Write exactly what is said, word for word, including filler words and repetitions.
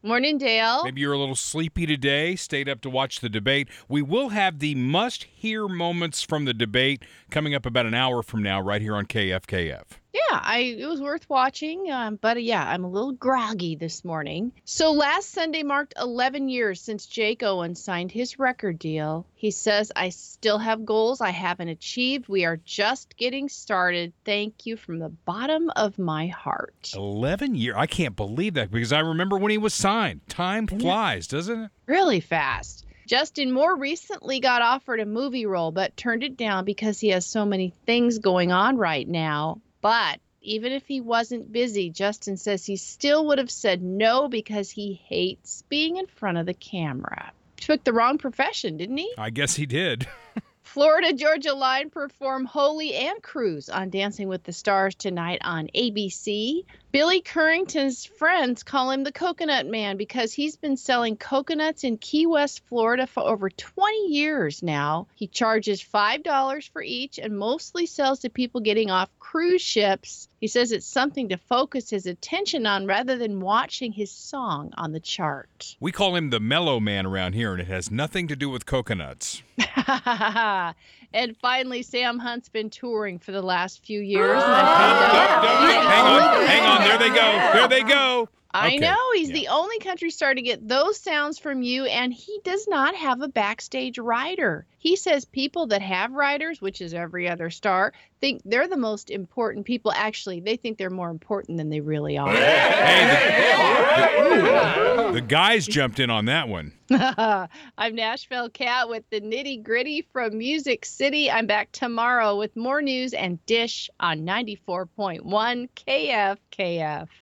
Morning, Dale. Maybe you're a little sleepy today, stayed up to watch the debate. We will have the must-hear moments from the debate coming up about an hour from now right here on K F K F. Yeah, I it was worth watching, um, but uh, yeah, I'm a little groggy this morning. So last Sunday marked eleven years since Jake Owen signed his record deal. He says, I still have goals I haven't achieved. We are just getting started. Thank you from the bottom of my heart. eleven years. I can't believe that because I remember when he was signed. Time flies, doesn't it? Really fast. Justin Moore recently got offered a movie role, but turned it down because he has so many things going on right now. But even if he wasn't busy, Justin says he still would have said no because he hates being in front of the camera. Took the wrong profession, didn't he? I guess he did. Florida Georgia Line perform Holy and Cruz on Dancing with the Stars tonight on A B C. Billy Currington's friends call him the Coconut Man because he's been selling coconuts in Key West, Florida for over twenty years now. He charges five dollars for each and mostly sells to people getting off cruise ships. He says it's something to focus his attention on rather than watching his song on the chart. We call him the Mellow Man around here, and it has nothing to do with coconuts. And finally, Sam Hunt's been touring for the last few years. Oh, no, no, hang on, hang on. There they go. There they go. I Okay. know. He's Yeah. the only country star to get those sounds from you, and he does not have a backstage rider. He says people that have riders, which is every other star, think they're the most important people. Actually, they think they're more important than they really are. Hey, the, the, the guys jumped in on that one. I'm Nashville Cat with the nitty gritty from Music City. I'm back tomorrow with more news and Dish on ninety-four point one K F K F.